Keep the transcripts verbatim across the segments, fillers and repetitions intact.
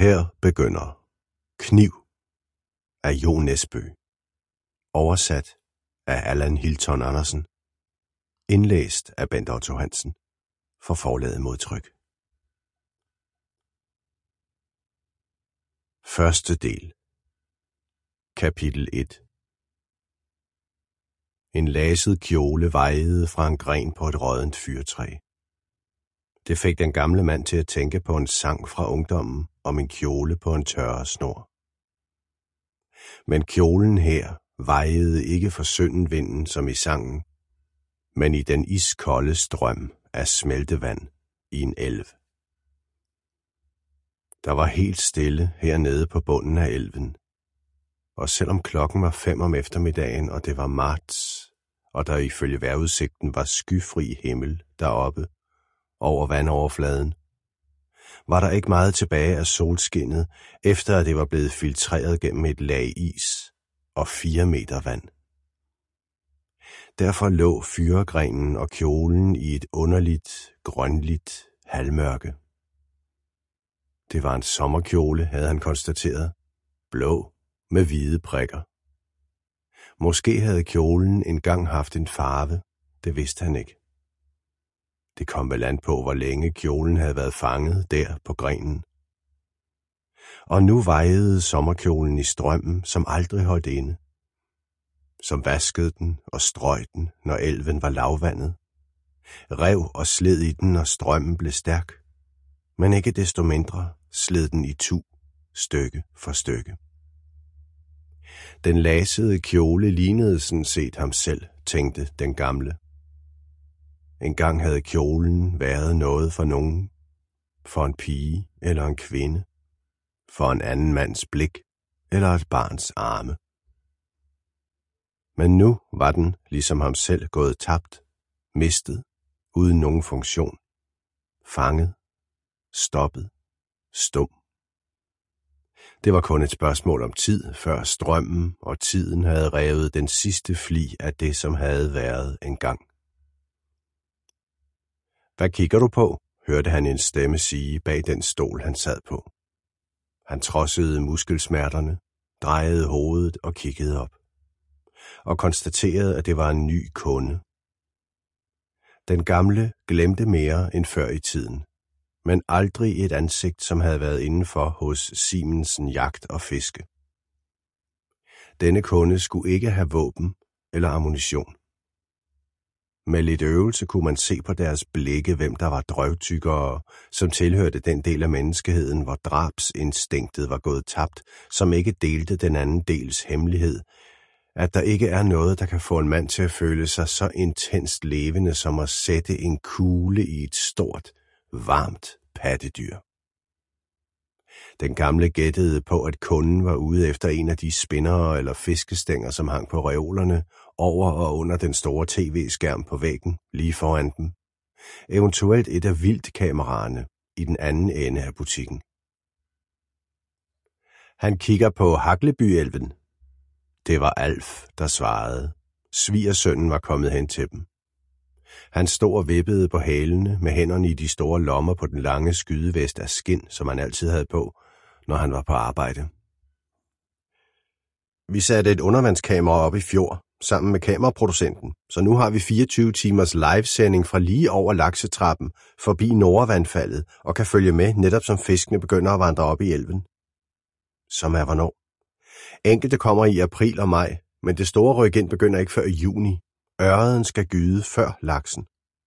Her begynder Kniv af Jo Nesbø. Oversat af Allan Hilton Andersen. Indlæst af Bent Otto Hansen for forlaget Modtryk. Første del. Kapitel et. En laset kjole vejede fra en gren på et råddent fyrtræ. Det fik den gamle mand til at tænke på en sang fra ungdommen om en kjole på en tørre snor. Men kjolen her vejede ikke for søndenvinden som i sangen, men i den iskolde strøm af smeltevand i en elv. Der var helt stille hernede på bunden af elven, og selvom klokken var fem om eftermiddagen, og det var marts, og der ifølge vejrudsigten var skyfri himmel deroppe over vandoverfladen, var der ikke meget tilbage af solskinnet, efter at det var blevet filtreret gennem et lag is og fire meter vand. Derfor lå fyregrenen og kjolen i et underligt, grønligt halvmørke. Det var en sommerkjole, havde han konstateret, blå med hvide prikker. Måske havde kjolen engang haft en farve, det vidste han ikke. Det kom vel an på, hvor længe kjolen havde været fanget der på grenen. Og nu vejede sommerkjolen i strømmen, som aldrig holdt inde. Som vaskede den og strøg den, når elven var lavvandet. Rev og sled i den, når strømmen blev stærk. Men ikke desto mindre sled den i tu, stykke for stykke. Den lasede kjole lignede sådan set ham selv, tænkte den gamle. Engang havde kjolen været noget for nogen, for en pige eller en kvinde, for en anden mands blik eller et barns arme. Men nu var den, ligesom ham selv, gået tabt, mistet, uden nogen funktion, fanget, stoppet, stum. Det var kun et spørgsmål om tid, før strømmen og tiden havde revet den sidste fli af det, som havde været engang. Hvad kigger du på? Hørte han en stemme sige bag den stol, han sad på. Han trodsede muskelsmerterne, drejede hovedet og kiggede op, og konstaterede, at det var en ny kunde. Den gamle glemte mere end før i tiden, men aldrig et ansigt, som havde været indenfor hos Simensen Jagt og Fiske. Denne kunde skulle ikke have våben eller ammunition. Med lidt øvelse kunne man se på deres blikke, hvem der var drøvtyggere, som tilhørte den del af menneskeheden, hvor drabsinstinktet var gået tabt, som ikke delte den anden dels hemmelighed, at der ikke er noget, der kan få en mand til at føle sig så intenst levende som at sætte en kugle i et stort, varmt pattedyr. Den gamle gættede på, at kunden var ude efter en af de spinnere eller fiskestænger, som hang på reolerne over og under den store tv-skærm på væggen lige foran dem. Eventuelt et af vildtkameraerne i den anden ende af butikken. Han kigger på Hakleby-elven. Det var Alf, der svarede. Svigersønnen var kommet hen til dem. Han stod og vippede på hælene med hænderne i de store lommer på den lange skydevest af skind, som han altid havde på, når han var på arbejde. Vi satte et undervandskamera op i fjor, sammen med kameraproducenten, så nu har vi fireogtyve timers livesending fra lige over laksetrappen, forbi Nordvandfaldet, og kan følge med, netop som fiskene begynder at vandre op i elven. Som er hvornår? Enkelte kommer i april og maj, men det store ryk ind begynder ikke før i juni. Ørreden skal gyde før laksen.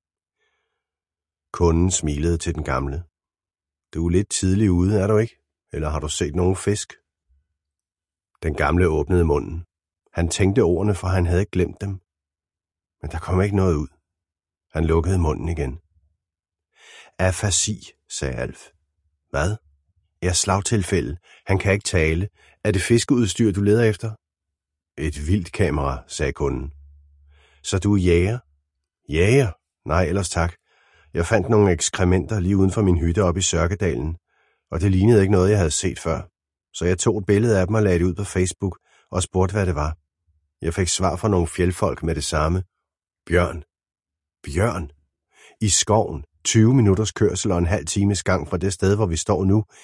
Kunden smilede til den gamle. Du er lidt tidlig ude, er du ikke? Eller har du set nogen fisk? Den gamle åbnede munden. Han tænkte ordene, for han havde glemt dem. Men der kom ikke noget ud. Han lukkede munden igen. Afasi, sagde Alf. Hvad? Er slagtilfælde. Han kan ikke tale. Er det fiskeudstyr, du leder efter? Et vildt kamera, sagde kunden. Så du er jæger? Jæger? Nej, ellers tak. Jeg fandt nogle ekskrementer lige uden for min hytte oppe i Sørkedalen, og det lignede ikke noget, jeg havde set før. Så jeg tog et billede af dem og lagde det ud på Facebook og spurgte, hvad det var. Jeg fik svar fra nogle fjeldfolk med det samme. Bjørn. Bjørn? I skoven. tyve minutters kørsel og en halv times gang fra det sted, hvor vi står nu,